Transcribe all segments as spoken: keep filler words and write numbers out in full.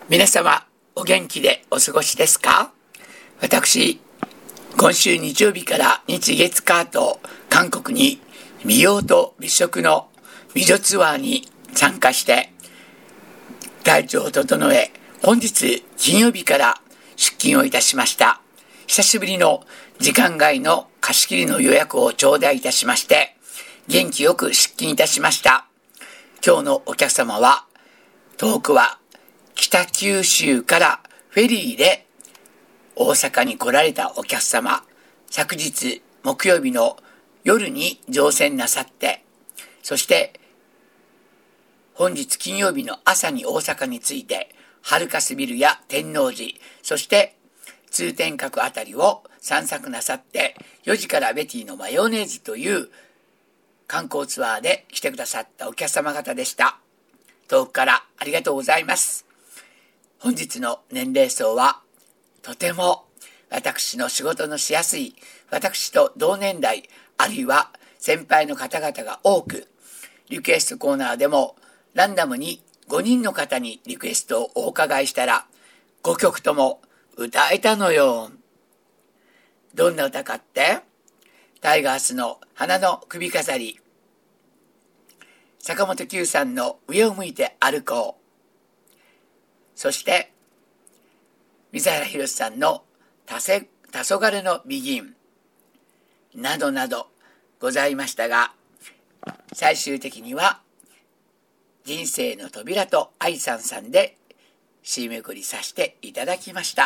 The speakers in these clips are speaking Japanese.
皆様お元気でお過ごしですか？私、今週日曜日から日月火と韓国に美容と美食の美女ツアーに参加して体調を整え、本日金曜日から出勤をいたしました。久しぶりの時間外の貸し切りの予約を頂戴いたしまして、元気よく出勤いたしました。今日のお客様は、遠くは北九州からフェリーで大阪に来られたお客様、昨日木曜日の夜に乗船なさって、そして本日金曜日の朝に大阪に着いて、ハルカスビルや天王寺、そして通天閣あたりを散策なさって、よじからベティのマヨネーズという観光ツアーで来てくださったお客様方でした。遠くからありがとうございます。本日の年齢層はとても私の仕事のしやすい、私と同年代あるいは先輩の方々が多く、リクエストコーナーでもランダムにごにんの方にリクエストをお伺いしたら、ごきょくとも歌えたのよ。どんな歌かって、タイガースの花の首飾り、坂本九さんの上を向いて歩こう、そして水原ひろしさんのたせ黄昏のビギンなどなどございましたが、最終的には人生の扉と愛さんさんで締めくくりさせていただきました。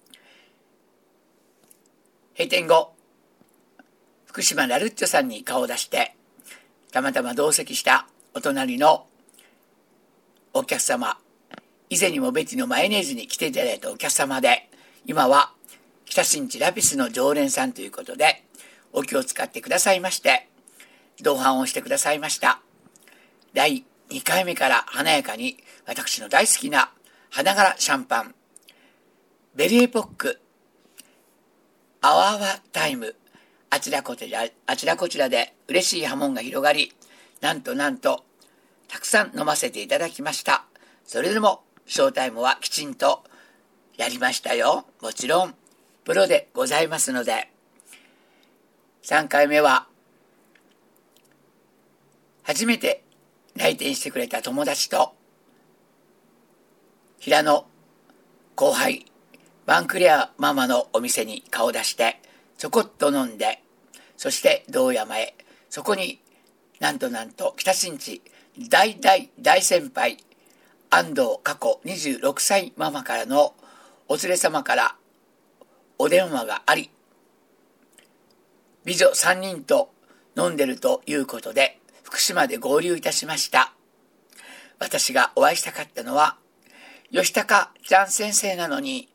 閉店後、福島ラルッチョさんに顔を出して、たまたま同席したお隣のお客様、以前にもベティのマヨネーズに来ていただいたお客様で、今は北新地ラピスの常連さんということでお気を使ってくださいまして、同伴をしてくださいました。だいにかいめから華やかに私の大好きな花柄シャンパン、ベリーエポック、アワーワタイム、あちらこちらあちらこちらで嬉しい波紋が広がり、なんとなんとたくさん飲ませていただきました。それでもショータイムはきちんとやりましたよ。もちろんプロでございますので。さんかいめは初めて来店してくれた友達と平野後輩バンクレアママのお店に顔出してちょこっと飲んで、そして堂山へ、そこになんとなんと北新地大大大先輩安藤佳子にじゅうろくさいママからのお連れ様からお電話があり、美女さんにんと飲んでるということで福島で合流いたしました。私がお会いしたかったのは吉高ちゃん先生なのに、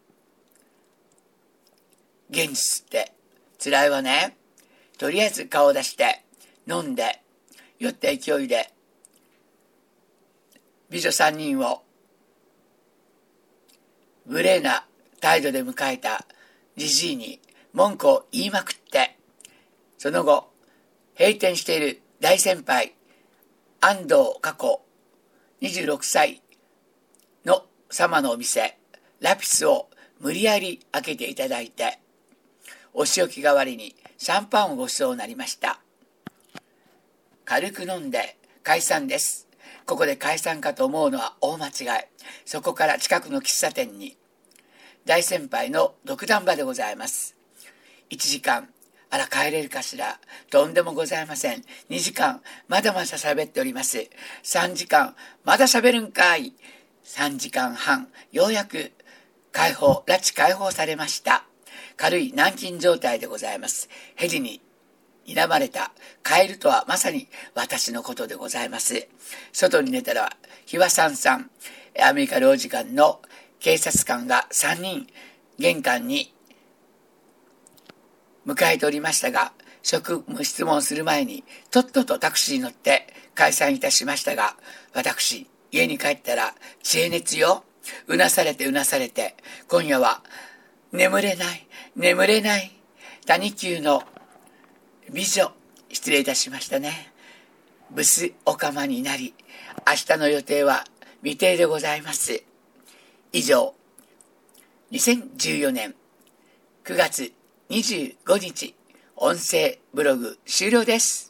現実って辛いわね。とりあえず顔を出して飲んで酔った勢いで美女さんにんを無礼な態度で迎えたじじいに文句を言いまくって、その後閉店している大先輩安藤佳子にじゅうろくさいの様のお店ラピスを無理やり開けていただいて、お仕置き代わりにシャンパンをご馳走になりました。軽く飲んで解散です。ここで解散かと思うのは大間違い。そこから近くの喫茶店に大先輩の独壇場でございます。いちじかん、あら帰れるかしら。とんでもございません。にじかん、まだまだ喋っております。さんじかん、まだ喋るんかい。さんじかんはん、ようやく解放、拉致解放されました。軽い軟禁状態でございます。ヘリに睨まれたカエルとはまさに私のことでございます。外に出たら日和さんさん、アメリカ領事館の警察官がさんにん玄関に迎えておりましたが、職務質問する前にとっととタクシーに乗って解散いたしましたが、私家に帰ったら知恵熱よ。うなされてうなされて、今夜は眠れない眠れない谷急の美女、失礼いたしましたね。ブスオカマになり、明日の予定は未定でございます。 以上、にせんじゅうよねんくがつにじゅうごにち音声ブログ終了です。